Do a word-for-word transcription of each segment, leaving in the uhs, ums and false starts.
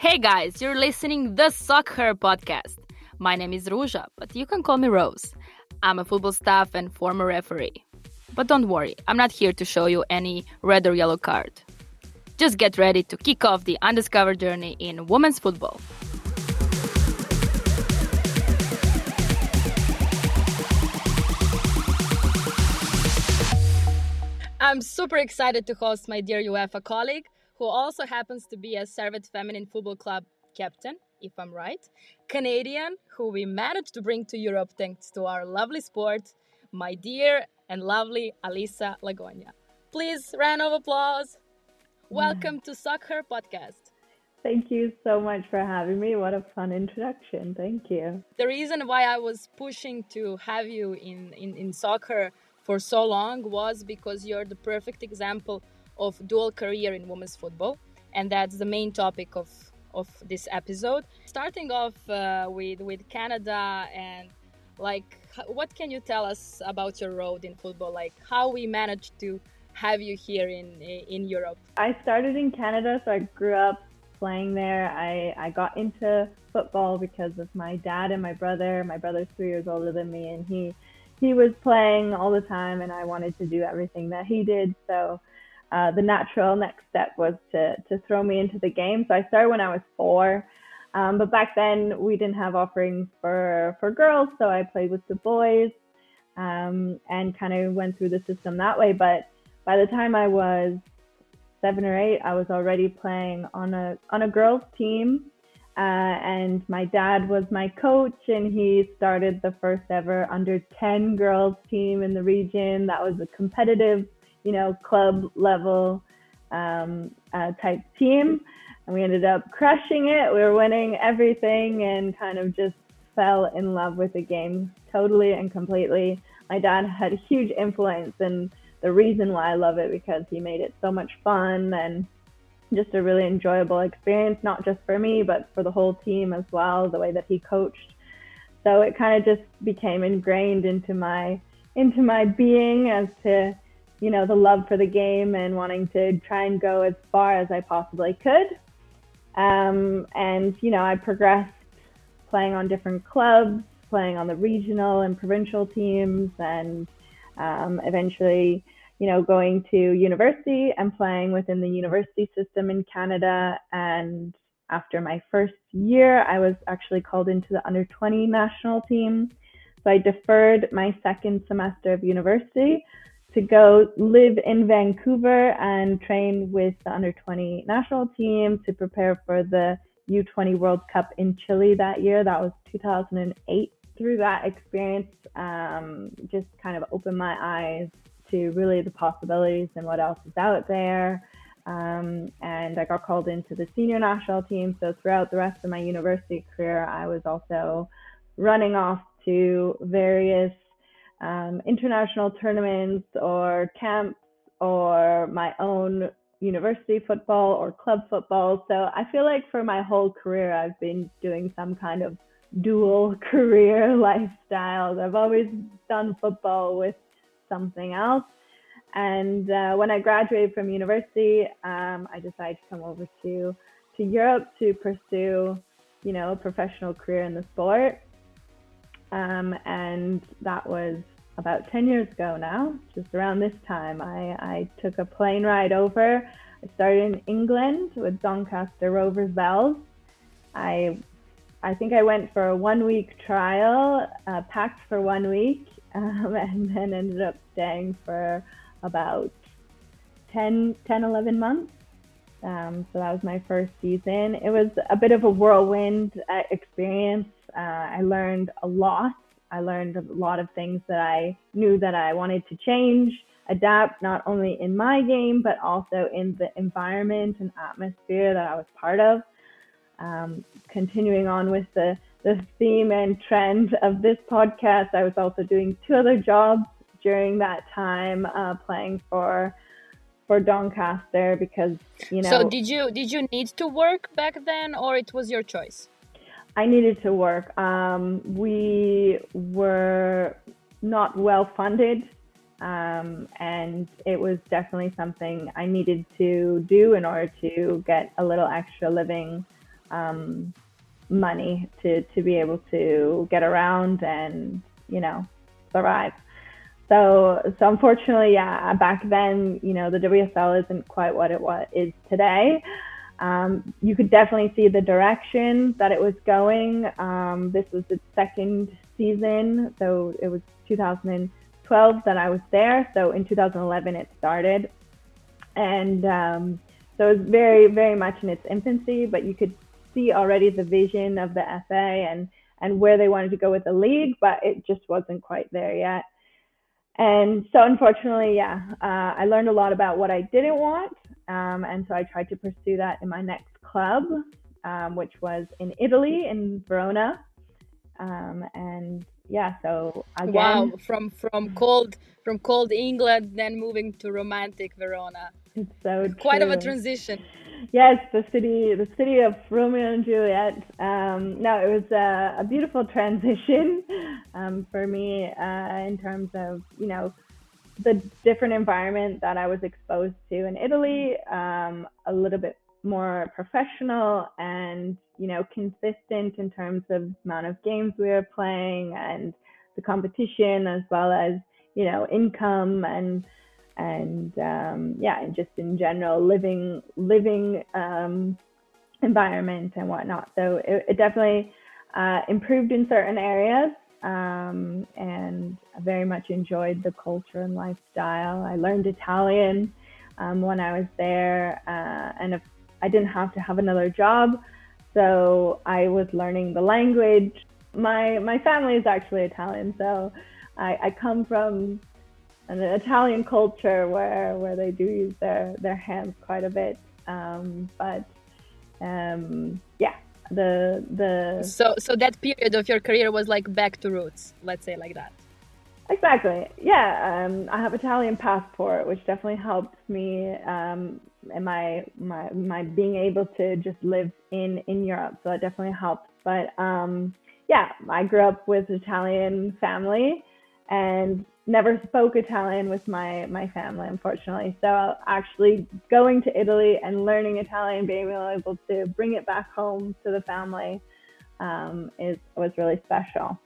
Hey guys, you're listening the Soccer Podcast. My name is Ruja, but you can call me Rose. I'm a football staff and former referee. But don't worry, I'm not here to show you any red or yellow card. Just get ready to kick off the undiscovered journey in women's football. I'm super excited to host my dear UEFA colleague, who also happens to be a Servette Feminine Football Club captain, if I'm right, Canadian, who we managed to bring to Europe thanks to our lovely sport, my dear and lovely Alisa Lagonia. Please, round of applause. Welcome to Soccer Podcast. Thank you so much for having me. What a fun introduction. Thank you. The reason why I was pushing to have you in, in, in soccer for so long was because you're the perfect example of dual career in women's football, and that's the main topic of of this episode. Starting off uh, with with Canada, and like, what can you tell us about your road in football? Like, how we managed to have you here in in Europe? I started in Canada, so I grew up playing there. I I got into football because of my dad and my brother. My brother's three years older than me, and he he was playing all the time, and I wanted to do everything that he did. So Uh, the natural next step was to to throw me into the game. So I started when I was four, um, but back then we didn't have offerings for for girls, so I played with the boys um, and kind of went through the system that way. But by the time I was seven or eight, I was already playing on a on a girls team, uh, and my dad was my coach, and he started the first ever under ten girls team in the region. That was a competitive, you know, club level um, uh, type team. And we ended up crushing it. We were winning everything and kind of just fell in love with the game totally and completely. My dad had a huge influence, and the reason why I love it because he made it so much fun and just a really enjoyable experience, not just for me, but for the whole team as well, the way that he coached. So it kind of just became ingrained into my into my being as to, you know, the love for the game and wanting to try and go as far as I possibly could. Um, and, you know, I progressed playing on different clubs, playing on the regional and provincial teams, and um, eventually, you know, going to university and playing within the university system in Canada. And after my first year, I was actually called into the under twenty national team. So I deferred my second semester of university to go live in Vancouver and train with the under twenty national team to prepare for the U twenty World Cup in Chile that year. That was two thousand eight. Through that experience, um, just kind of opened my eyes to really the possibilities and what else is out there. Um, and I got called into the senior national team. So throughout the rest of my university career, I was also running off to various Um, international tournaments or camps or my own university football or club football. So I feel like for my whole career, I've been doing some kind of dual career lifestyle. I've always done football with something else. And uh, when I graduated from university, um, I decided to come over to, to Europe to pursue, you know, a professional career in the sport. Um, and that was about ten years ago now, just around this time. I, I took a plane ride over. I started in England with Doncaster Rovers Bells. I I think I went for a one week trial, uh, packed for one week, um, and then ended up staying for about ten, ten, eleven months. Um, so that was my first season. It was a bit of a whirlwind uh, experience. Uh, I learned a lot. I learned a lot of things that I knew that I wanted to change, adapt, not only in my game, but also in the environment and atmosphere that I was part of. Um, continuing on with the, the theme and trend of this podcast, I was also doing two other jobs during that time, uh, playing for for Doncaster because, you know. So did you did you need to work back then, or it was your choice? I needed to work. Um, we were not well funded, um, and it was definitely something I needed to do in order to get a little extra living um, money to to be able to get around and you know survive. So so unfortunately, yeah, back then, you know, the W S L isn't quite what it was is today. Um, you could definitely see the direction that it was going. Um, this was its second season, so it was two thousand twelve that I was there. So in two thousand eleven it started, and um, so it was very, very much in its infancy. But you could see already the vision of the F A and and where they wanted to go with the league, but it just wasn't quite there yet. And so, unfortunately, yeah, uh, I learned a lot about what I didn't want. Um, and so I tried to pursue that in my next club, um, which was in Italy, in Verona. Um, and yeah, so Wow, again, from from cold from cold England, then moving to romantic Verona. it's so Quite of a true. transition. Yes, the city, the city of Romeo and Juliet. Um, no, it was a, a beautiful transition um, for me uh, in terms of, you know, the different environment that I was exposed to in Italy, um, a little bit more professional and, you know, consistent in terms of amount of games we were playing and the competition, as well as, you know, income and and um, yeah, and just in general living living um, environment and whatnot. So it, it definitely uh, improved in certain areas, um, and I very much enjoyed the culture and lifestyle. I learned Italian um, when I was there, uh, and if I didn't have to have another job, so I was learning the language. My my family is actually Italian, so I, I come from an Italian culture where where they do use their their hands quite a bit. Um, but um, yeah, the the So so that period of your career was like back to roots, let's say like that. exactly, yeah. Um, I have Italian passport, which definitely helps me um, in my my my being able to just live in in Europe. So that definitely helps. But um, yeah, I grew up with Italian family and never spoke Italian with my my family, unfortunately. So actually going to Italy and learning Italian, being able to bring it back home to the family, um, is was really special.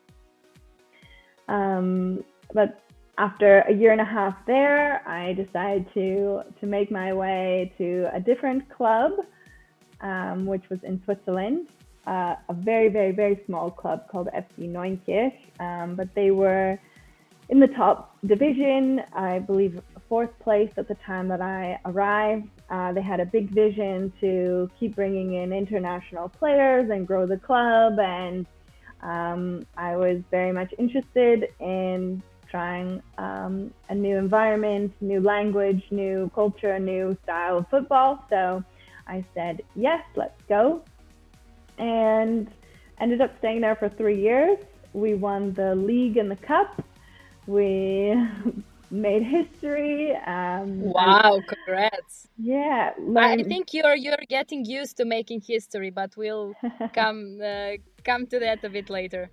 Um, but after a year and a half there, I decided to to make my way to a different club, um, which was in Switzerland, uh, a very, very, very small club called F C Neunkirch. Um, but they were in the top division, I believe fourth place at the time that I arrived. Uh, they had a big vision to keep bringing in international players and grow the club. And um, I was very much interested in trying um, a new environment, new language, new culture, new style of football. So I said, yes, let's go. And ended up staying there for three years. We won the league and the cup. We made history. Um, I, Wow, congrats. yeah, I learned. think you're you're getting used to making history, but we'll come uh, come to that a bit later.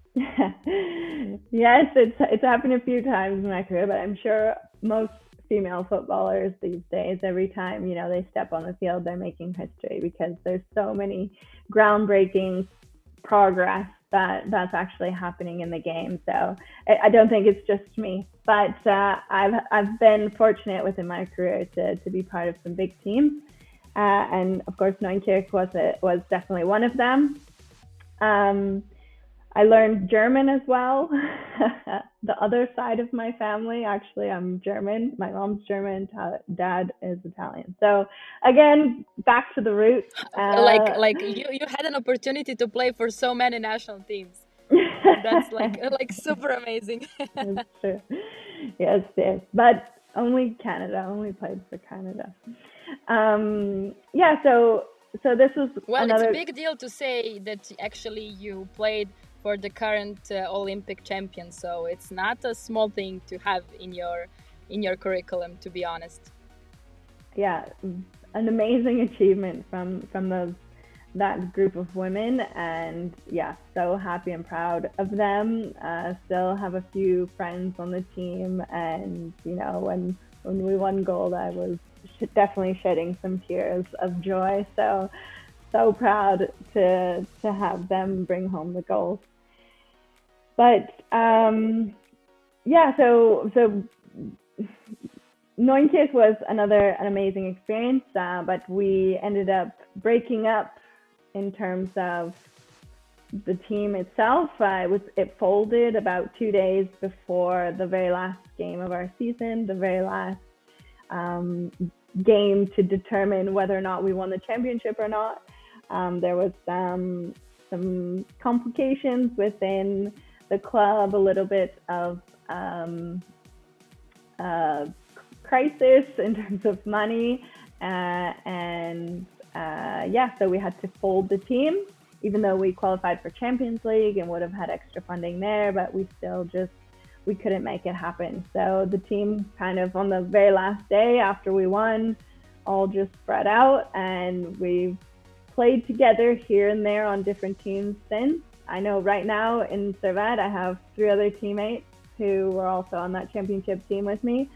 Yes, it's it's happened a few times in my career, but I'm sure most female footballers these days, every time you know they step on the field, they're making history because there's so many groundbreaking progress that that's actually happening in the game. So I, I don't think it's just me, but uh, I've I've been fortunate within my career to to be part of some big teams, uh, and of course Neunkirch was a, was definitely one of them. Um, I learned German as well. The other side of my family, actually, I'm German. My mom's German, dad is Italian. So again, back to the roots. Like Uh, like you you had an opportunity to play for so many national teams. That's like like super amazing. That's true. Yes, yes, but only Canada. Only played for Canada. Um, yeah. So so this was Well, it's a another. big deal to say that actually you played for the current uh, Olympic champion, so it's not a small thing to have in your in your curriculum, to be honest. Yeah, an amazing achievement from from those that group of women, and yeah, so happy and proud of them. Uh, still have a few friends on the team, and you know when when we won gold, I was definitely shedding some tears of joy. So so proud to to have them bring home the goals. But um, yeah, so so Neunkirch was another an amazing experience, uh, but we ended up breaking up in terms of the team itself. Uh, it was it folded about two days before the very last game of our season, the very last um, game to determine whether or not we won the championship or not. Um, there was um, some complications within the club, a little bit of um, uh, crisis in terms of money, uh, and uh, yeah, so we had to fold the team, even though we qualified for Champions League and would have had extra funding there, but we still just, we couldn't make it happen. So the team kind of on the very last day after we won, all just spread out, and we've played together here and there on different teams since. I know right now in Servette, I have three other teammates who were also on that championship team with me.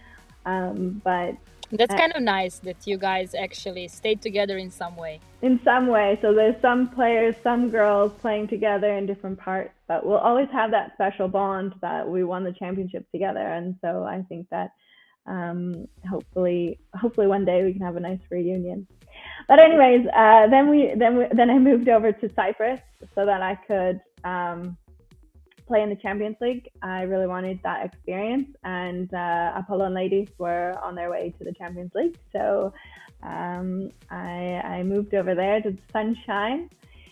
Um, but that's kind of nice that you guys actually stayed together in some way. In some way. So there's some players, some girls playing together in different parts, but we'll always have that special bond that we won the championship together. And so I think that um, hopefully, hopefully one day we can have a nice reunion. But anyways, uh, then we then we, then I moved over to Cyprus so that I could um, play in the Champions League. I really wanted that experience, and uh, Apollon ladies were on their way to the Champions League. So um, I, I moved over there to the sunshine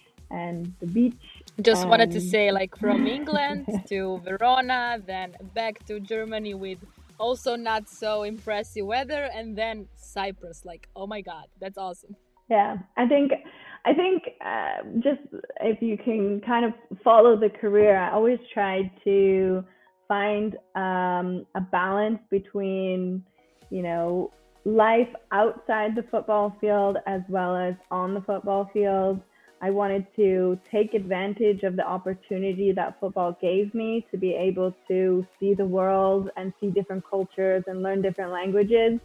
and the beach. Just and... wanted to say, like, from England to Verona, then back to Germany with also not so impressive weather, and then Cyprus. Like, oh my God, that's awesome. Yeah, I think I think uh, just if you can kind of follow the career, I always tried to find um, a balance between, you know, life outside the football field as well as on the football field. I wanted to take advantage of the opportunity that football gave me to be able to see the world and see different cultures and learn different languages,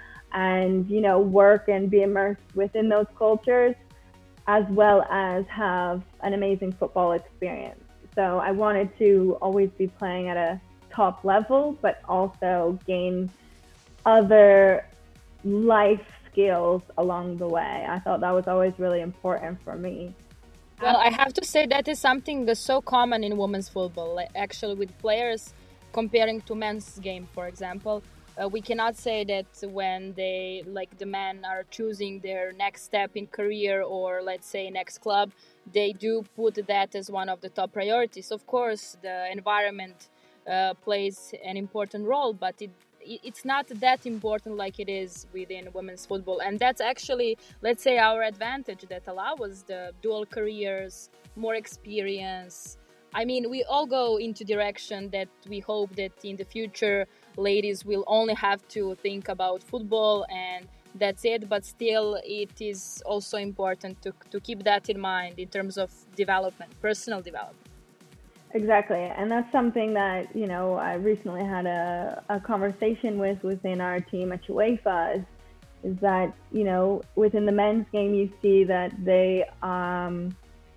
and, you know, work and be immersed within those cultures, as well as have an amazing football experience. So I wanted to always be playing at a top level, but also gain other life skills along the way. I thought that was always really important for me. Well, I have to say that is something that's so common in women's football, like actually with players comparing to men's game, for example. Uh, we cannot say that when they, like the men are choosing their next step in career or let's say next club, they do put that as one of the top priorities. Of course, the environment uh, plays an important role, but it it's not that important like it is within women's football. And that's actually, let's say, our advantage that allows us the dual careers, more experience. I mean, we all go into direction that we hope that in the future ladies will only have to think about football and that's it. But still, it is also important to, to keep that in mind in terms of development, personal development. Exactly. And that's something that, you know, I recently had a, a conversation with within our team at UEFA is, is that, you know, within the men's game, you see that they um,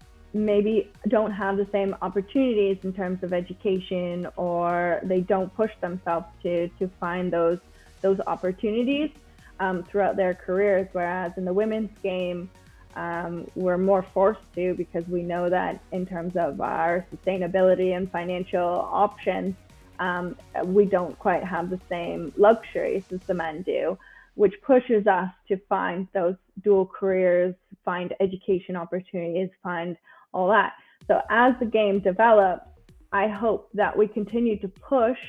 maybe don't have the same opportunities in terms of education, or they don't push themselves to, to find those, those opportunities um, throughout their careers. Whereas in the women's game, Um, we're more forced to, because we know that in terms of our sustainability and financial options, um, we don't quite have the same luxuries as the men do, which pushes us to find those dual careers, find education opportunities, find all that. So as the game develops, I hope that we continue to push,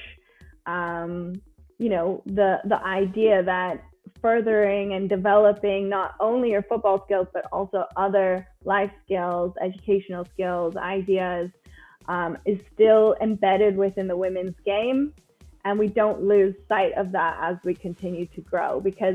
um, you know, the the idea that furthering and developing not only your football skills, but also other life skills, educational skills, ideas, um, is still embedded within the women's game. And we don't lose sight of that as we continue to grow, because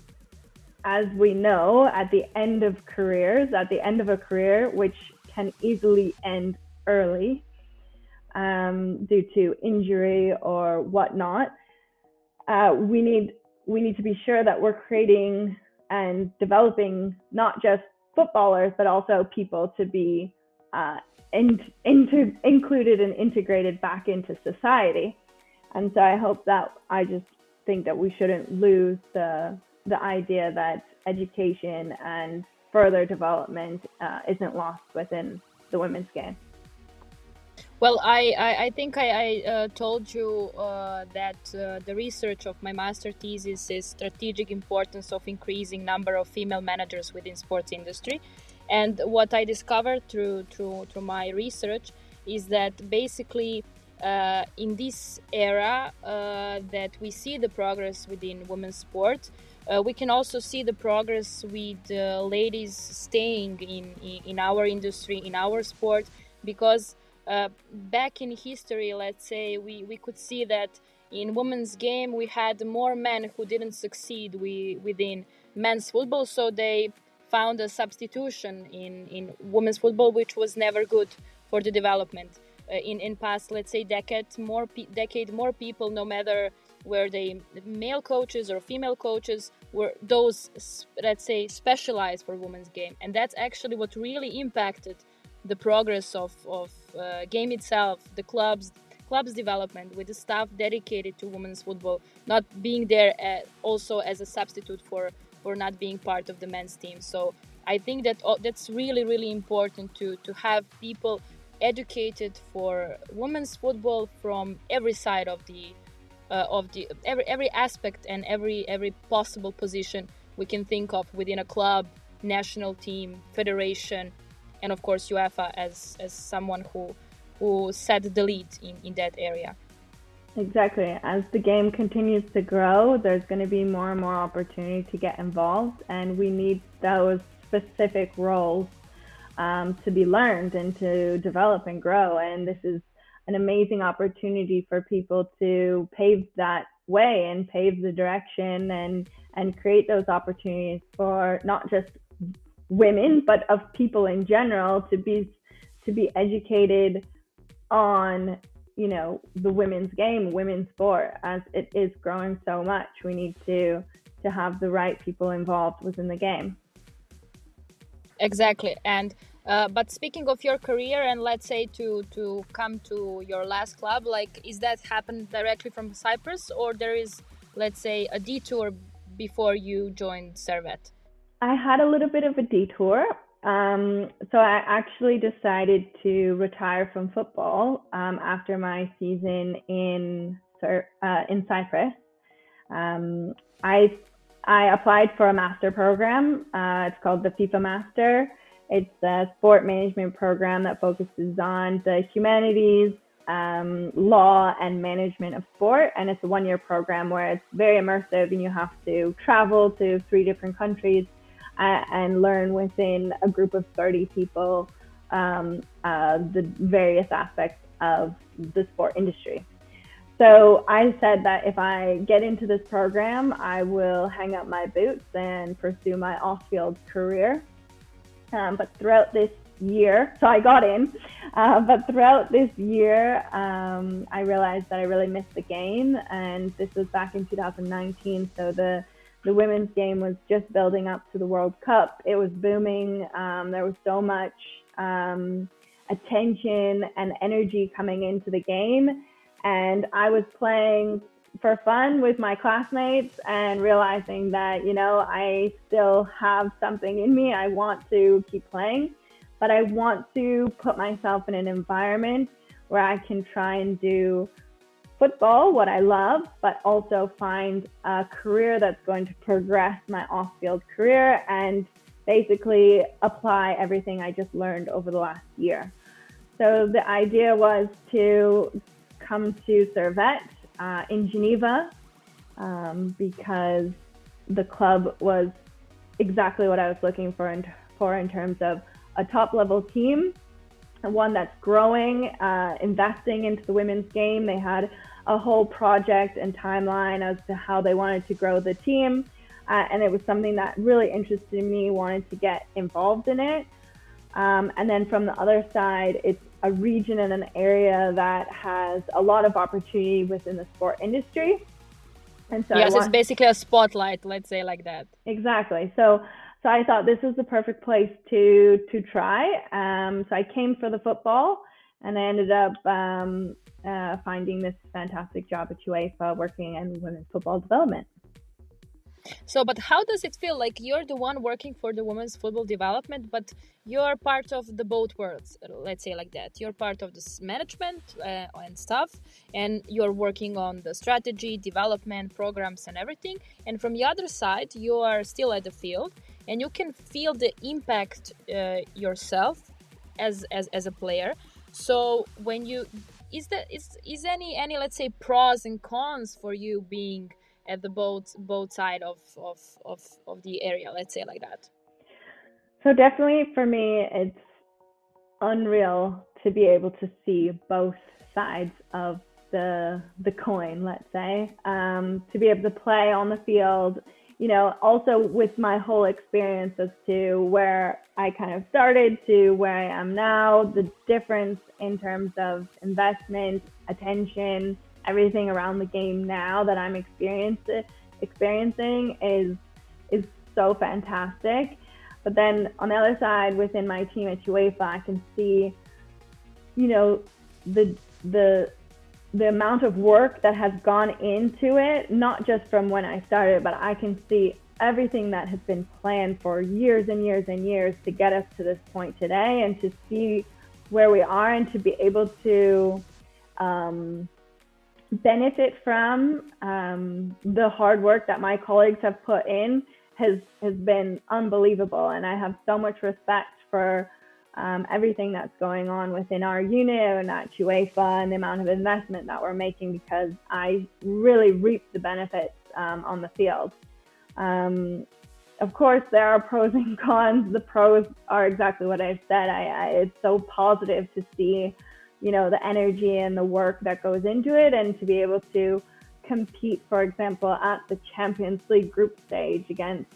as we know, at the end of careers, at the end of a career, which can easily end early um, due to injury or whatnot, uh, we need we need to be sure that we're creating and developing not just footballers, but also people to be uh, in, into, included and integrated back into society. And so I hope that I just think that we shouldn't lose the the idea that education and further development uh, isn't lost within the women's game. Well, I, I, I think I, I uh, told you uh, that uh, the research of my master thesis is strategic importance of increasing number of female managers within sports industry. And what I discovered through through, through my research is that basically uh, in this era uh, that we see the progress within women's sport, uh, we can also see the progress with uh, ladies staying in, in, in our industry, in our sport, because Uh, back in history, let's say, we, we could see that in women's game we had more men who didn't succeed we, within men's football, so they found a substitution in, in women's football, which was never good for the development. Uh, in in past, let's say, decade, more pe- decade more people, no matter were they male coaches or female coaches, were those, let's say, specialized for women's game, and that's actually what really impacted the progress of, of uh, game itself, the clubs clubs development, with the staff dedicated to women's football not being there uh, also as a substitute for, for not being part of the men's team. So I think that uh, that's really, really important to, to have people educated for women's football from every side of the uh, of the every every aspect and every every possible position we can think of within a club, national team, federation, and of course UEFA as as someone who who set the lead in, in that area. Exactly. As the game continues to grow, there's going to be more and more opportunity to get involved, and we need those specific roles um, to be learned and to develop and grow. And this is an amazing opportunity for people to pave that way and pave the direction and and create those opportunities for not just women, but of people in general, to be to be educated on, you know, the women's game, women's sport, as it is growing so much. We need to to have the right people involved within the game. Exactly. And uh, but speaking of your career, and let's say to to come to your last club, like, is that happened directly from Cyprus, or there is, let's say, a detour before you joined Servette? I had a little bit of a detour. Um, so I actually decided to retire from football um, after my season in uh, in Cyprus. Um, I I applied for a master program. Uh, it's called the FIFA Master. It's a sport management program that focuses on the humanities, um, law, and management of sport. And it's a one-year program where it's very immersive, and you have to travel to three different countries uh, and learn within a group of thirty people um, uh, the various aspects of the sport industry. So I said that if I get into this program, I will hang up my boots and pursue my off-field career. Um, but throughout this year, so I got in, uh, but throughout this year, um, I realized that I really missed the game. And this was back in two thousand nineteen. So the, the women's game was just building up to the World Cup. It was booming. Um, there was so much um, attention and energy coming into the game. And I was playing for fun with my classmates and realizing that, you know, I still have something in me. I want to keep playing, but I want to put myself in an environment where I can try and do football, what I love, but also find a career that's going to progress my off-field career and basically apply everything I just learned over the last year. So the idea was to come to Servette uh, in Geneva um, because the club was exactly what I was looking for in, for in terms of a top level team, one that's growing, uh, investing into the women's game. They had a whole project and timeline as to how they wanted to grow the team. Uh, and it was something that really interested me, wanted to get involved in it. Um, and then from the other side, it's a region and an area that has a lot of opportunity within the sport industry. And so yes, want... it's basically a spotlight, let's say like that. Exactly. So, so so I thought this was the perfect place to to try. Um, so I came for the football, and I ended up um, uh, finding this fantastic job at UEFA, working in women's football development. So, but how does it feel? Like you're the one working for the women's football development, but you're part of the both worlds. Let's say like that. You're part of this management uh, and stuff, and you're working on the strategy, development, programs, and everything. And from the other side, you are still at the field, and you can feel the impact uh, yourself as, as as a player. So when you is that is is any any let's say pros and cons for you being at the both both side of, of of of the area, let's say like that? So definitely for me, it's unreal to be able to see both sides of the the coin, let's say. Um, to be able to play on the field, you know, also with my whole experience as to where I kind of started to where I am now, the difference in terms of investment, attention, everything around the game now that I'm experiencing experiencing is is so fantastic. But then on the other side, within my team at UEFA, I can see, you know, the the the amount of work that has gone into it, not just from when I started, but I can see everything that has been planned for years and years and years to get us to this point today, and to see where we are and to be able to um, benefit from um, the hard work that my colleagues have put in has has been unbelievable. And I have so much respect for um, everything that's going on within our unit and at UEFA, and the amount of investment that we're making, because I really reap the benefits um, on the field. Um, of course, there are pros and cons. The pros are exactly what I've said. I, I, it's so positive to see, you know, the energy and the work that goes into it, and to be able to compete, for example, at the Champions League group stage against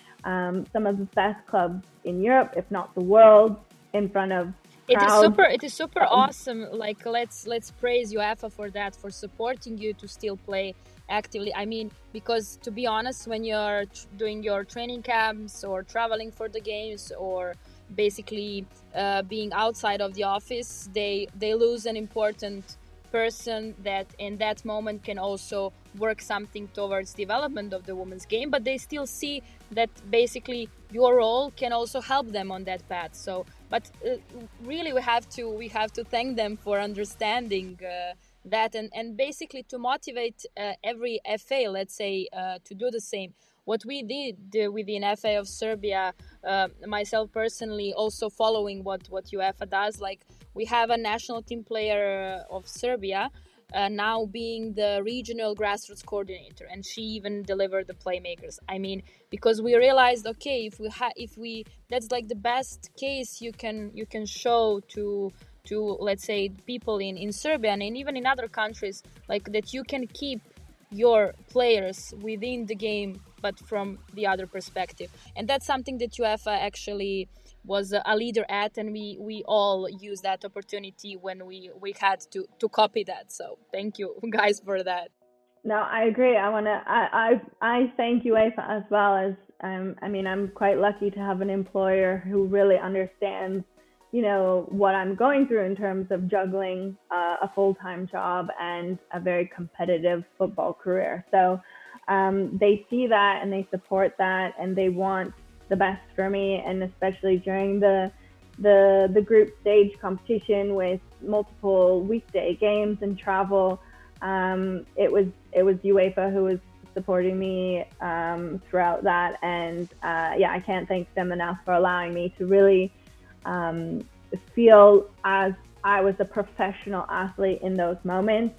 um, some of the best clubs in Europe, if not the world, in front of it is crowds. super it is super awesome. Like let's let's praise UEFA for that, for supporting you to still play actively. I mean, because to be honest, when you're tr- doing your training camps or traveling for the games, or basically uh, being outside of the office, they they lose an important person that in that moment can also work something towards development of the women's game, but they still see that basically your role can also help them on that path. So but uh, really we have to we have to thank them for understanding uh, that, and and basically to motivate uh, every F A, let's say, uh, to do the same. What we did uh, within F A of Serbia, uh, myself personally, also following what what UEFA does, like we have a national team player of Serbia uh, now being the regional grassroots coordinator, and she even delivered the playmakers. I mean, because we realized, okay, if we ha- if we that's like the best case you can you can show to to let's say people in in Serbia and even in other countries, like that you can keep your players within the game, but from the other perspective. And that's something that UEFA actually was a leader at, and we we all used that opportunity when we we had to to copy that. So thank you guys for that. No, I agree. I want to. I, I I thank UEFA as well. As um, I mean, I'm quite lucky to have an employer who really understands, you know, what I'm going through in terms of juggling uh, a full-time job and a very competitive football career. So um, they see that and they support that, and they want the best for me. And especially during the the the group stage competition with multiple weekday games and travel, um, it was it was UEFA who was supporting me um, throughout that. And uh, yeah, I can't thank them enough for allowing me to really um, feel as I was a professional athlete in those moments,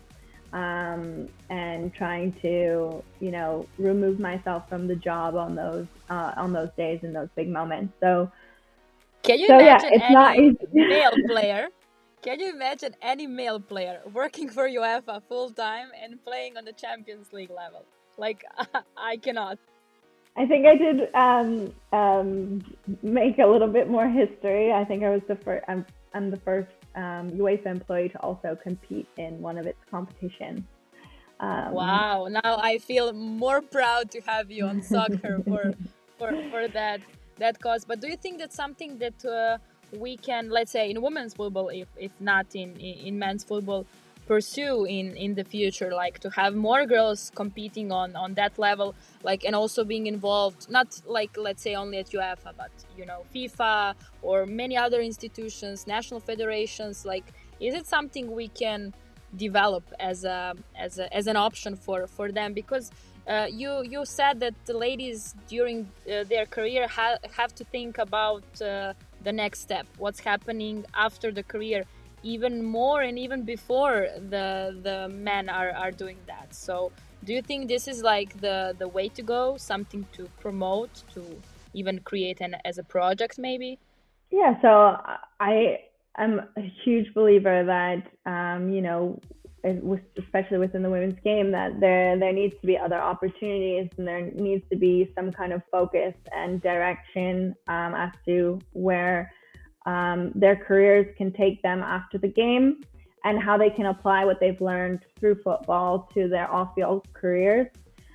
um, and trying to, you know, remove myself from the job on those uh, on those days in those big moments. So, can you so imagine yeah, it's not any easy. male player? Can you imagine any male player working for UEFA full time and playing on the Champions League level? Like I cannot. I think I did um, um, make a little bit more history. I think I was the first. I'm, I'm the first um, UEFA employee to also compete in one of its competitions. Um, wow! Now I feel more proud to have you on soccer for for for that that cause. But do you think that's something that uh, we can, let's say, in women's football, if if not in in, in men's football, pursue in in the future, like to have more girls competing on on that level, like, and also being involved, not like, let's say, only at UEFA, but you know, FIFA or many other institutions, national federations, like, is it something we can develop as a as a, as an option for for them? Because uh, you you said that the ladies during uh, their career ha- have to think about uh, the next step, what's happening after the career, even more and even before the the men are, are doing that. So do you think this is like the the way to go, something to promote, to even create an as a project maybe? Yeah, so I am a huge believer that um, you know, especially within the women's game, that there there needs to be other opportunities and there needs to be some kind of focus and direction um, as to where um, their careers can take them after the game and how they can apply what they've learned through football to their off-field careers.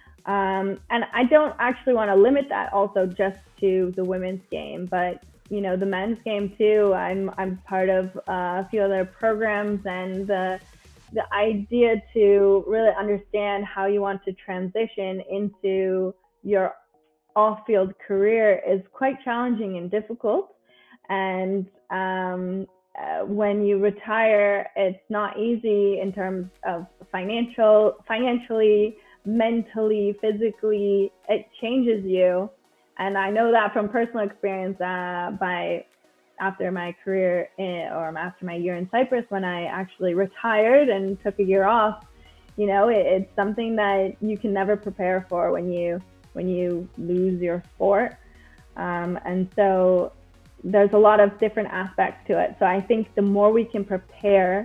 Um, and I don't actually want to limit that also just to the women's game, but you know, the men's game too. I'm I'm part of uh, a few other programs, and the the idea to really understand how you want to transition into your off-field career is quite challenging and difficult. And um, uh, when you retire, it's not easy in terms of financial, financially, mentally, physically. It changes you, and I know that from personal experience. Uh, by after my career in, or after my year in Cyprus, when I actually retired and took a year off, you know, it, it's something that you can never prepare for when you when you lose your sport. Um, and so there's a lot of different aspects to it. So I think the more we can prepare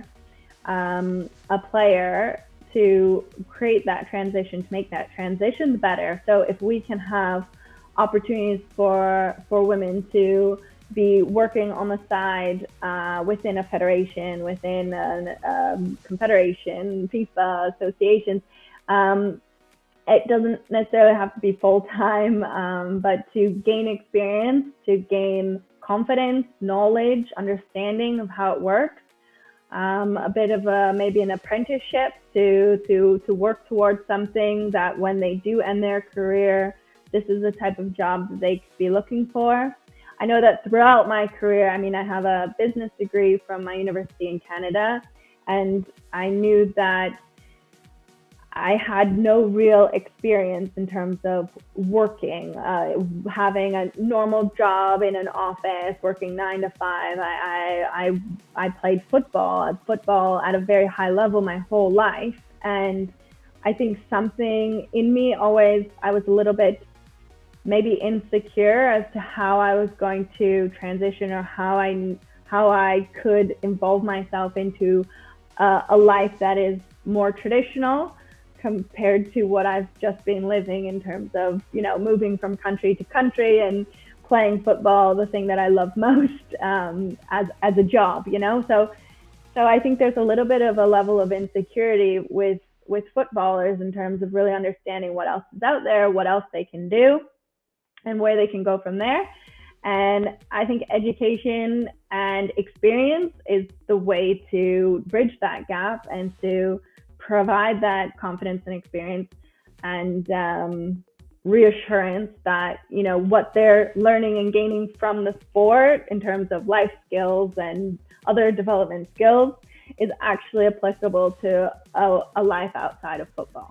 um, a player to create that transition, to make that transition, the better. So if we can have opportunities for for women to be working on the side uh, within a federation, within a um, confederation, FIFA, associations, um, it doesn't necessarily have to be full-time, um, but to gain experience, to gain confidence, knowledge, understanding of how it works, um, a bit of a maybe an apprenticeship to to to work towards something that when they do end their career, this is the type of job that they could be looking for. I know that throughout my career, I mean, I have a business degree from my university in Canada, and I knew that I had no real experience in terms of working, uh, having a normal job in an office, working nine to five. I, I, I played football, football at a very high level my whole life. And I think something in me always, I was a little bit maybe insecure as to how I was going to transition or how I, how I could involve myself into uh, a life that is more traditional compared to what I've just been living in terms of, you know, moving from country to country and playing football, the thing that I love most, um, as, as a job, you know? So, so I think there's a little bit of a level of insecurity with, with footballers in terms of really understanding what else is out there, what else they can do, and where they can go from there. And I think education and experience is the way to bridge that gap and to provide that confidence and experience and um, reassurance that, you know, what they're learning and gaining from the sport in terms of life skills and other development skills is actually applicable to a, a life outside of football.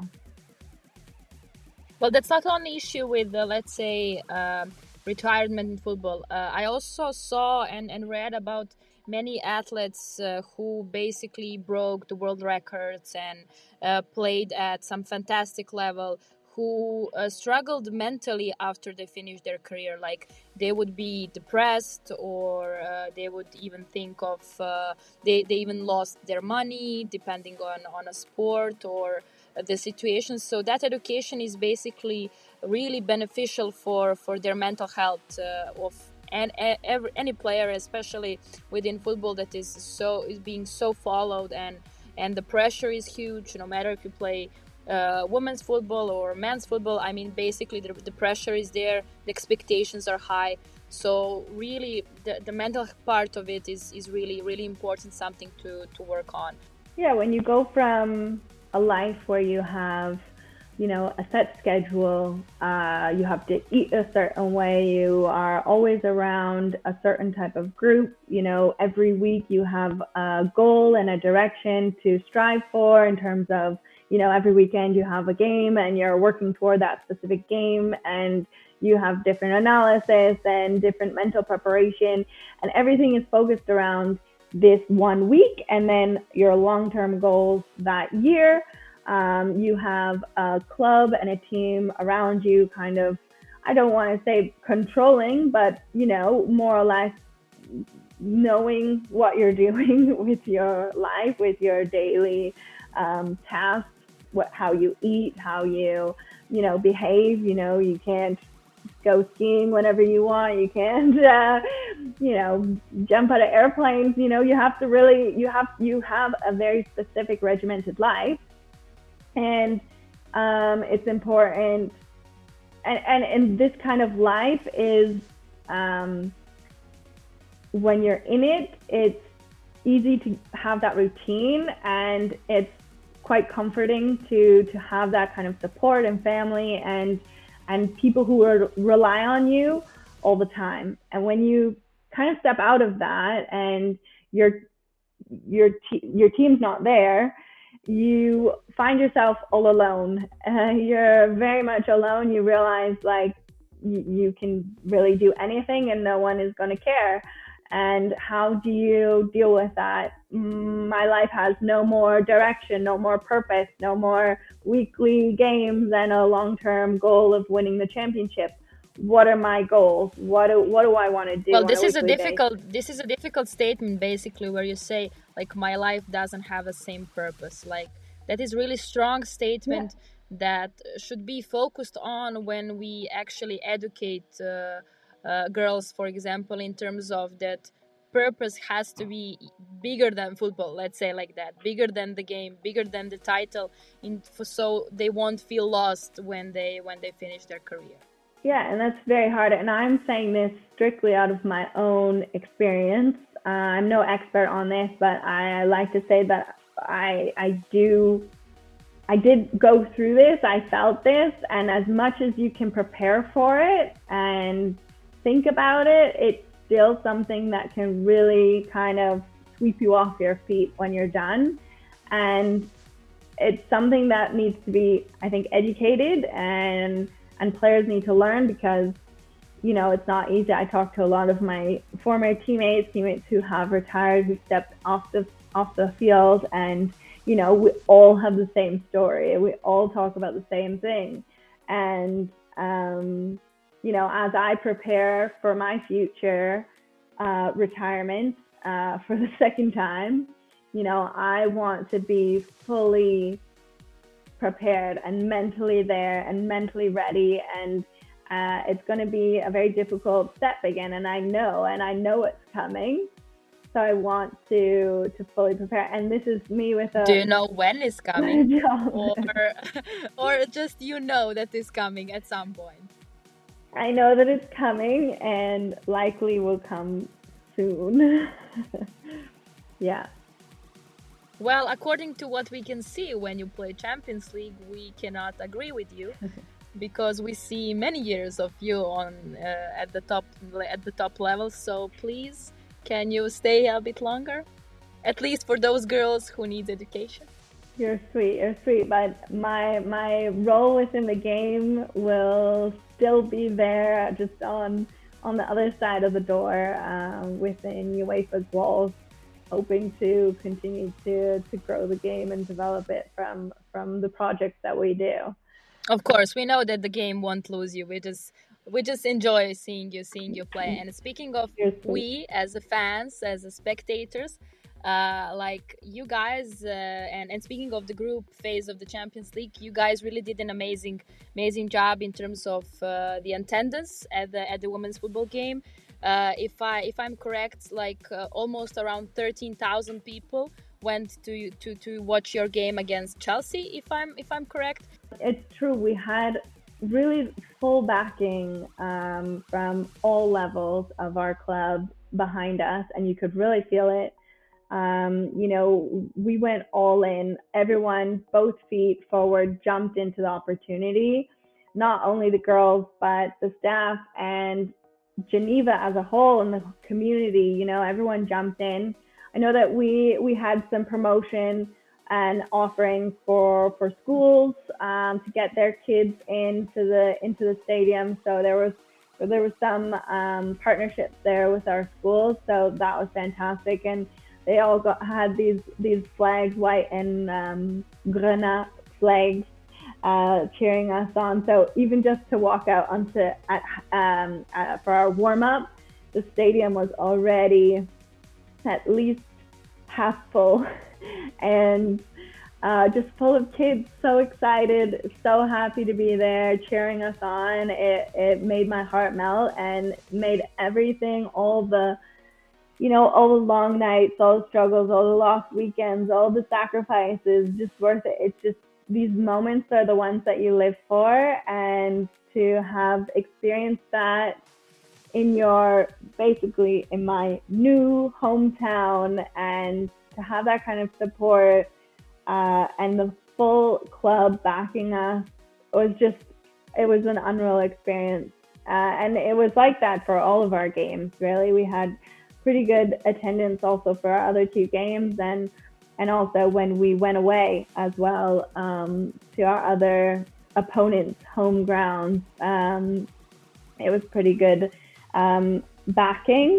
Well, that's not only issue with, uh, let's say, uh, retirement in football. Uh, I also saw and, and read about many athletes uh, who basically broke the world records and uh, played at some fantastic level, who uh, struggled mentally after they finished their career. Like they would be depressed, or uh, they would even think of, uh, they, they even lost their money depending on, on a sport or the situation. So that education is basically really beneficial for, for their mental health uh, of and every, any player, especially within football that is so is being so followed, and and the pressure is huge, no matter if you play uh, women's football or men's football. I mean, basically the, the pressure is there, the expectations are high. So really, the, the mental part of it is, is really, really important, something to, to work on. Yeah, when you go from a life where you have, you know, a set schedule, uh, you have to eat a certain way, you are always around a certain type of group, you know, every week you have a goal and a direction to strive for in terms of, you know, every weekend you have a game and you're working toward that specific game, and you have different analysis and different mental preparation, and everything is focused around this one week and then your long-term goals that year. Um, you have a club and a team around you kind of, I don't want to say controlling, but, you know, more or less knowing what you're doing with your life, with your daily um, tasks, what, how you eat, how you, you know, behave. You know, you can't go skiing whenever you want. You can't, uh, you know, jump out of airplanes. You know, you have to really, you have, you have a very specific regimented life, and um, it's important. And, and and this kind of life is, um, when you're in it, it's easy to have that routine, and it's quite comforting to to have that kind of support and family and and people who are, rely on you all the time. And when you kind of step out of that and your your te- your team's not there, you find yourself all alone. Uh, you're very much alone. You realize like you, you can really do anything and no one is going to care. And how do you deal with that? My life has no more direction, no more purpose, no more weekly games and a long-term goal of winning the championship. What are my goals? What do, what do I want to do? Well, on this a is a weekly difficult basis? this is a difficult statement, basically, where you say like my life doesn't have a same purpose. Like that is really strong Yeah. statement that should be focused on when we actually educate uh, uh, girls, for example, in terms of that purpose has to be bigger than football, let's say like that, bigger than the game, bigger than the title, in for, so they won't feel lost when they when they finish their career. Yeah, and that's very hard. And I'm saying this strictly out of my own experience. Uh, I'm no expert on this, but I like to say that I I do I did go through this. I felt this, and as much as you can prepare for it and think about it, it's still something that can really kind of sweep you off your feet when you're done. And it's something that needs to be, I think, educated, and and players need to learn, because you know it's not easy. I talk to a lot of my former teammates, teammates who have retired, who stepped off the off the field, and you know we all have the same story. We all talk about the same thing, and um, you know as I prepare for my future uh, retirement uh, for the second time, you know I want to be fully prepared and mentally there and mentally ready, and uh, it's going to be a very difficult step again, and I know and I know it's coming, so I want to to fully prepare. And this is me with Do you a know when it's coming, or or just you know that it's coming at some point? I know that it's coming and likely will come soon. Yeah. Well, according to what we can see when you play Champions League, we cannot agree with you because we see many years of you on uh, at the top at the top level. So please, can you stay a bit longer, at least for those girls who need education? You're sweet. You're sweet, but my my role within the game will still be there, just on on the other side of the door, uh, within UEFA's walls, hoping to continue to to grow the game and develop it from from the projects that we do. Of course, we know that the game won't lose you. We just we just enjoy seeing you seeing you play. And speaking of You're sweet. we as a fans, as a spectators, uh, like you guys, uh, and and speaking of the group phase of the Champions League, you guys really did an amazing amazing job in terms of uh, the attendance at the at the women's football game. Uh, if I if I'm correct, like uh, almost around thirteen thousand people went to to to watch your game against Chelsea, if I'm if I'm correct. It's true. We had really full backing um, from all levels of our club behind us, and you could really feel it. Um, you know, we went all in. Everyone, both feet forward, jumped into the opportunity. Not only the girls, but the staff and Geneva as a whole and the community. You know, everyone jumped in. I know that we we had some promotion and offerings for for schools um, to get their kids into the into the stadium. So there was there was some um, partnerships there with our schools. So that was fantastic, and they all got had these these flags, white and um, grenat flags, uh, cheering us on. So even just to walk out onto at, um, uh, for our warm up, the stadium was already at least half full, and uh, just full of kids, so excited, so happy to be there, cheering us on. It it made my heart melt and made everything, all the you know, all the long nights, all the struggles, all the lost weekends, all the sacrifices, just worth it. It's just these moments are the ones that you live for, and to have experienced that in your, basically in my new hometown, and to have that kind of support uh, and the full club backing us was just, it was an unreal experience. Uh, and it was like that for all of our games, really. We had pretty good attendance also for our other two games, and and also when we went away as well um, to our other opponents' home grounds, um, it was pretty good um, backing.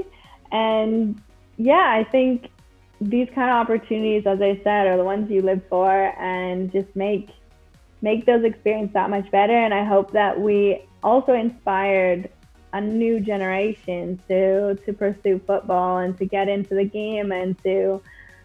And yeah, I think these kind of opportunities, as I said, are the ones you live for, and just make make those experiences that much better. And I hope that we also inspired a new generation to to pursue football and to get into the game, and to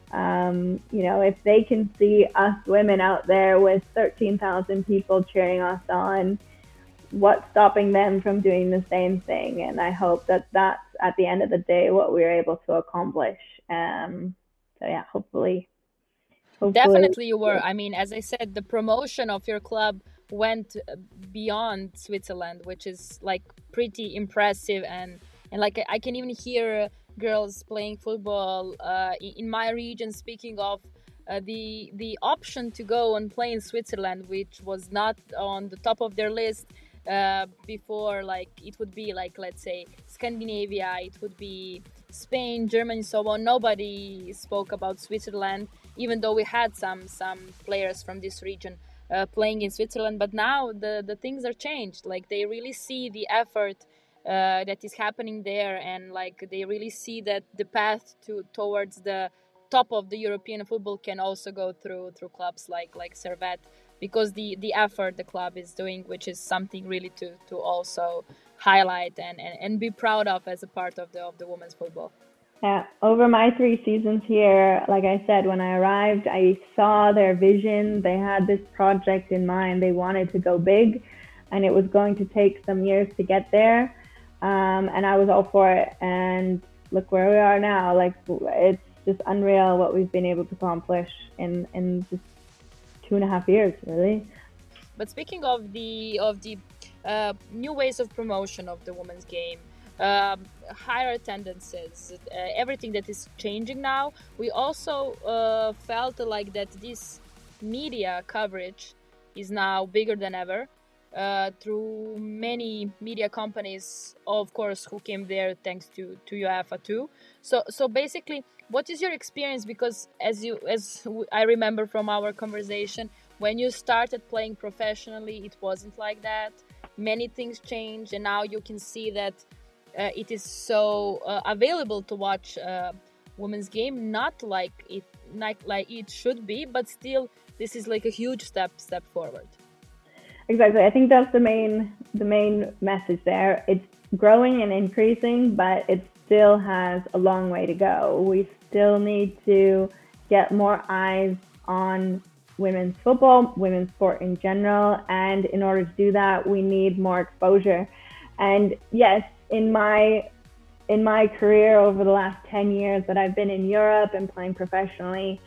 um, you know, if they can see us women out there with thirteen thousand people cheering us on, what's stopping them from doing the same thing? And I hope that that's at the end of the day what we were able to accomplish. Um, so yeah, hopefully, hopefully. Definitely you were. I mean, as I said, the promotion of your club went beyond Switzerland, which is like pretty impressive. And, and like I can even hear girls playing football uh, in my region speaking of uh, the the option to go and play in Switzerland, which was not on the top of their list uh, before. Like it would be like, let's say, Scandinavia, it would be Spain, Germany, so on. Nobody spoke about Switzerland, even though we had some some players from this region uh, playing in Switzerland. But now the the things are changed. Like they really see the effort uh, that is happening there, and like they really see that the path to towards the top of the European football can also go through through clubs like like Servette, because the the effort the club is doing, which is something really to to also highlight and, and, and be proud of as a part of the of the women's football. Yeah, over my three seasons here, like I said, when I arrived, I saw their vision. They had this project in mind. They wanted to go big, and it was going to take some years to get there. Um, and I was all for it. And look where we are now. Like, it's just unreal what we've been able to accomplish in, in just two and a half years, really. But speaking of the of the uh, new ways of promotion of the women's game, um, higher attendances, uh, everything that is changing now, we also uh, felt like that this media coverage is now bigger than ever uh, through many media companies, of course, who came there thanks to, to UEFA too. So so basically, what is your experience? Because as you as I remember from our conversation, when you started playing professionally, it wasn't like that. Many things changed, and now you can see that uh, it is so uh, available to watch uh, women's game. Not like it, not like it should be, but still, this is like a huge step step forward. Exactly. I think that's the main the main message there. It's growing and increasing, but it still has a long way to go. We still need to get more eyes on women's football, women's sport in general, and in order to do that, we need more exposure. And yes, in my in my career over the last ten years that I've been in Europe and playing professionally,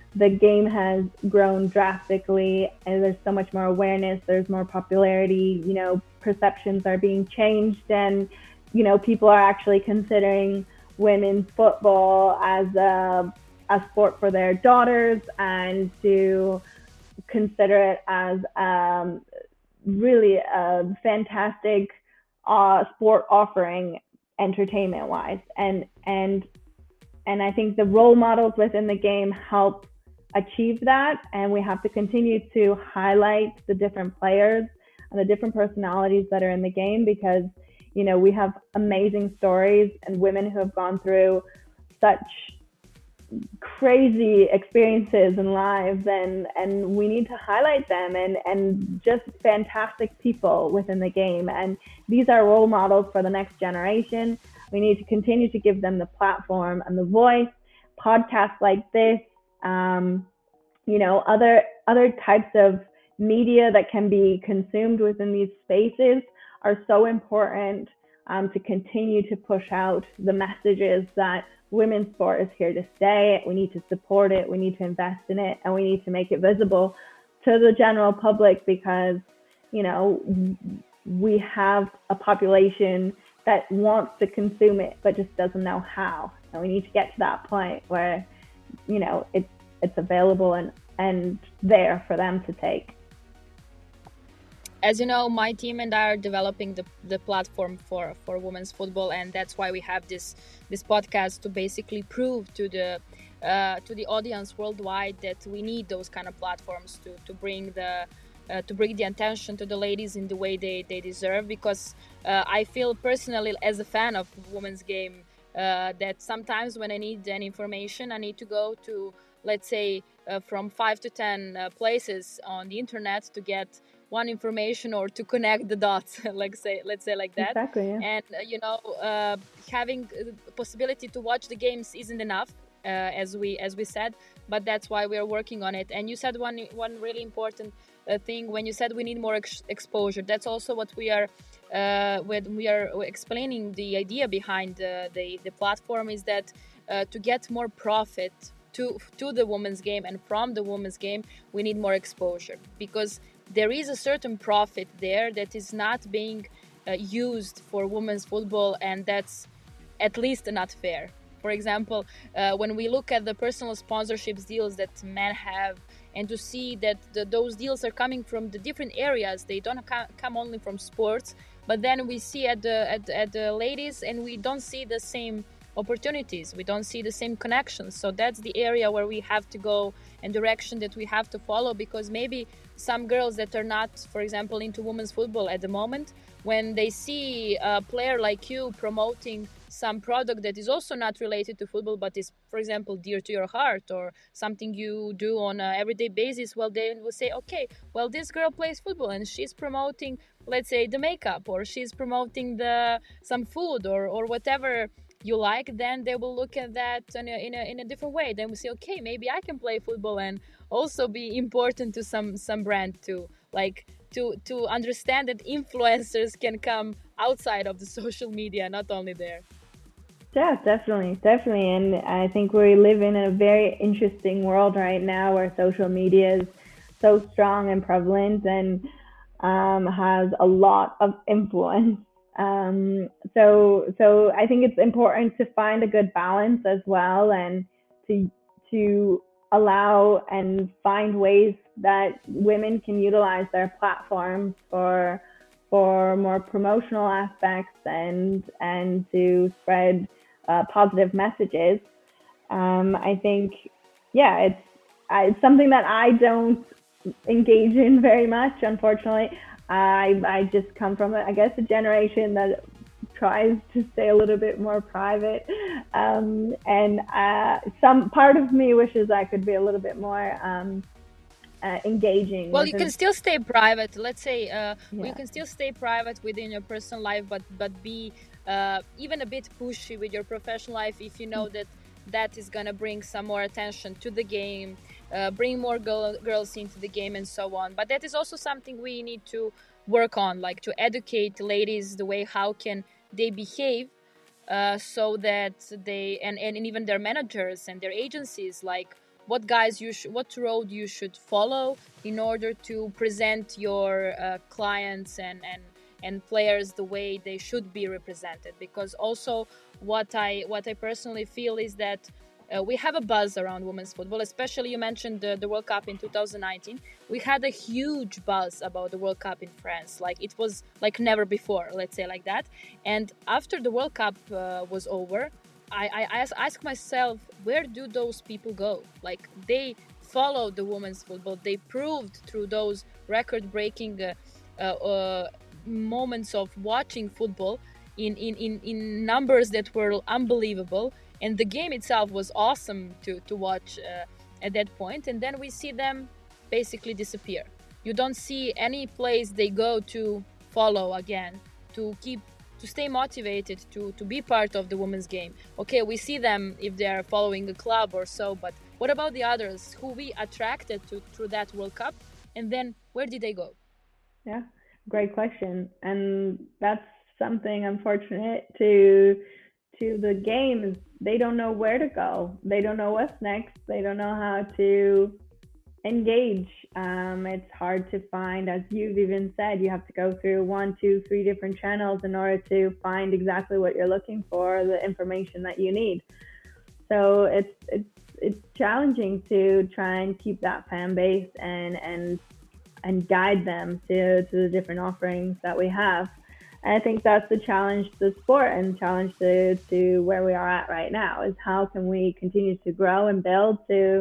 the game has grown drastically and there's so much more awareness, there's more popularity, you know, perceptions are being changed, and you know, people are actually considering women's football as a, a sport for their daughters, and to consider it as um, really a fantastic uh, sport offering entertainment wise. And and and I think the role models within the game help achieve that. And we have to continue to highlight the different players and the different personalities that are in the game, because, you know, we have amazing stories and women who have gone through such crazy experiences in lives, and and we need to highlight them, and and just fantastic people within the game, and these are role models for the next generation. We need to continue to give them the platform and the voice. Podcasts like this, um, you know, other other types of media that can be consumed within these spaces are so important, um, to continue to push out the messages that women's sport is here to stay. We need to support it, we need to invest in it, and we need to make it visible to the general public, because, you know, we have a population that wants to consume it but just doesn't know how. And we need to get to that point where, you know, it's it's available and and there for them to take. As you know, my team and I are developing the, the platform for, for women's football, and that's why we have this this podcast, to basically prove to the uh, to the audience worldwide that we need those kind of platforms to, to bring the uh, to bring the attention to the ladies in the way they, they deserve. Because uh, I feel personally, as a fan of women's game, uh, that sometimes when I need any information, I need to go to, let's say, uh, from five to ten uh, places on the internet to get one information, or to connect the dots, like say let's say like that. Exactly, yeah. And uh, you know, uh, having the possibility to watch the games isn't enough, uh, as we as we said, but that's why we are working on it. And you said one one really important uh, thing when you said we need more ex- exposure. That's also what we are uh, when we are explaining the idea behind uh, the the platform, is that uh, to get more profit to to the women's game, and from the women's game we need more exposure, because there is a certain profit there that is not being uh, used for women's football, and that's at least not fair. For example, uh, when we look at the personal sponsorships deals that men have, and to see that the, those deals are coming from the different areas, they don't ca- come only from sports, but then we see at the at, at the ladies, and we don't see the same opportunities, we don't see the same connections. So that's the area where we have to go, and direction that we have to follow, because maybe some girls that are not, for example, into women's football at the moment, when they see a player like you promoting some product that is also not related to football, but is, for example, dear to your heart, or something you do on an everyday basis, well, they will say, okay, well, this girl plays football and she's promoting, let's say, the makeup, or she's promoting the some food, or or whatever you like. Then they will look at that in a, in a, in a different way. Then we say, okay, maybe I can play football and also be important to some some brand too, like to to understand that influencers can come outside of the social media, not only there. Yeah, definitely, definitely. And I think we live in a very interesting world right now where social media is so strong and prevalent, and um, has a lot of influence. Um, so, so I think it's important to find a good balance as well, and to to allow and find ways that women can utilize their platforms for for more promotional aspects, and and to spread uh, positive messages. Um, I think, yeah, it's it's something that I don't engage in very much, unfortunately. I I just come from, I guess, a generation that tries to stay a little bit more private, um, and uh, some part of me wishes I could be a little bit more um, uh, engaging. Well, you can it. still stay private. Let's say uh, Yeah. you can still stay private within your personal life, but but be uh, even a bit pushy with your professional life if you know that that is gonna bring some more attention to the game, uh, bring more girl, girls into the game, and so on. But that is also something we need to work on, like to educate ladies the way how can they behave, uh, so that they and, and even their managers and their agencies, like what guys you sh- what road you should follow in order to present your uh, clients and and and players the way they should be represented. Because also what I what I personally feel is that uh, we have a buzz around women's football, especially you mentioned the, the World Cup in two thousand nineteen. We had a huge buzz about the World Cup in France, like it was like never before, let's say like that. And after the World Cup uh, was over, I, I ask, ask myself, where do those people go? Like, they followed the women's football, they proved through those record-breaking uh, uh, uh, moments of watching football in, in, in, in numbers that were unbelievable, and the game itself was awesome to, to watch uh, at that point. And then we see them basically disappear. You don't see any place they go to follow again, to keep to stay motivated to to be part of the women's game. Okay, we see them if they are following a club or so, but what about the others who we attracted to through that World Cup, and then where did they go? Yeah, great question. And that's something unfortunate to to the game is they don't know where to go. They don't know what's next. They don't know how to engage. Um, it's hard to find, as you've even said, you have to go through one, two, three different channels in order to find exactly what you're looking for, the information that you need. So it's it's it's challenging to try and keep that fan base and and and guide them to, to the different offerings that we have. And I think that's the challenge to the sport and challenge to, to where we are at right now is how can we continue to grow and build to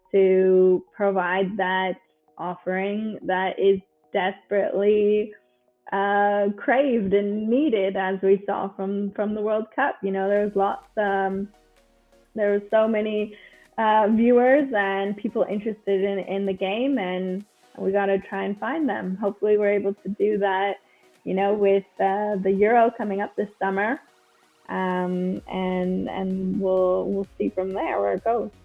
to provide that offering that is desperately uh, craved and needed, as we saw from, from the World Cup. You know, there was lots, um, there were so many uh, viewers and people interested in, in the game, and we got to try and find them. Hopefully we're able to do that, you know, with uh, the Euro coming up this summer, um, and and we'll we'll see from there where it goes.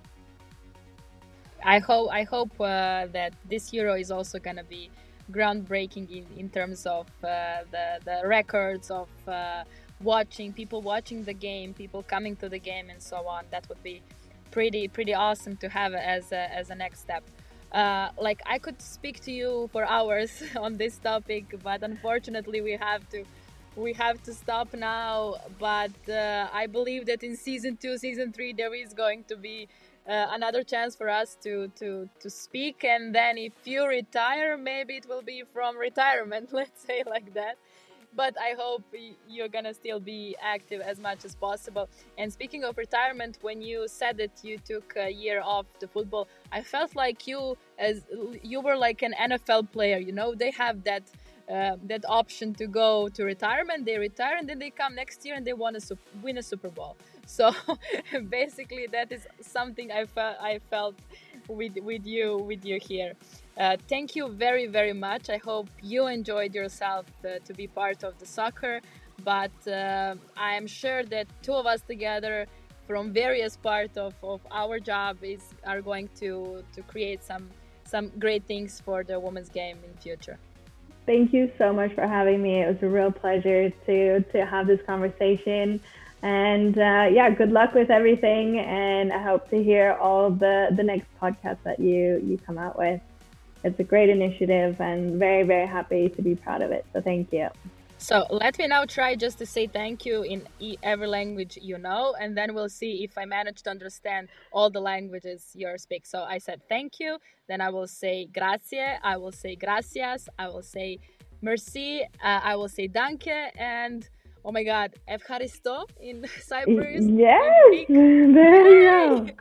I hope I hope uh, that this Euro is also gonna be groundbreaking in, in terms of uh, the the records of uh, watching people watching the game, people coming to the game, and so on. That would be pretty pretty awesome to have as a, as a next step. Uh, like, I could speak to you for hours on this topic, but unfortunately we have to we have to stop now. But uh, I believe that in season two, season three, there is going to be uh, another chance for us to to to speak. And then if you retire, maybe it will be from retirement, let's say like that. But I hope you're gonna still be active as much as possible. And speaking of retirement, when you said that you took a year off the football, I felt like you as you were like an N F L player. You know, they have that uh, that option to go to retirement. They retire and then they come next year and they want to win a Super Bowl. So basically, that is something I felt I felt with with you with you here. Uh, thank you very, very much. I hope you enjoyed yourself uh, to be part of the soccer, but uh, I am sure that two of us together from various parts of, of our job is are going to, to create some some great things for the women's game in future. Thank you so much for having me. It was a real pleasure to, to have this conversation. And uh, yeah, good luck with everything. And I hope to hear all the, the next podcasts that you, you come out with. It's a great initiative and very, very happy to be proud of it. So thank you. So let me now try just to say thank you in every language you know, and then we'll see if I manage to understand all the languages you speak. So I said thank you, then I will say grazie, I will say gracias, I will say merci, uh, I will say danke, and oh my god, evcharisto in Cyprus. Yes, there you go.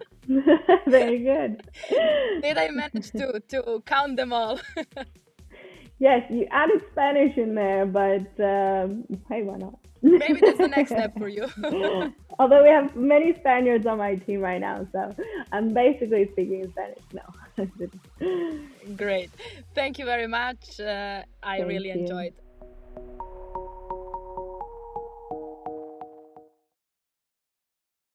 Very good. Did I manage to, to count them all? Yes, you added Spanish in there, but um, hey, why not? Maybe that's the next step for you. Although we have many Spaniards on my team right now, so I'm basically speaking Spanish now. Great. Thank you very much. Uh, I Thank really you. enjoyed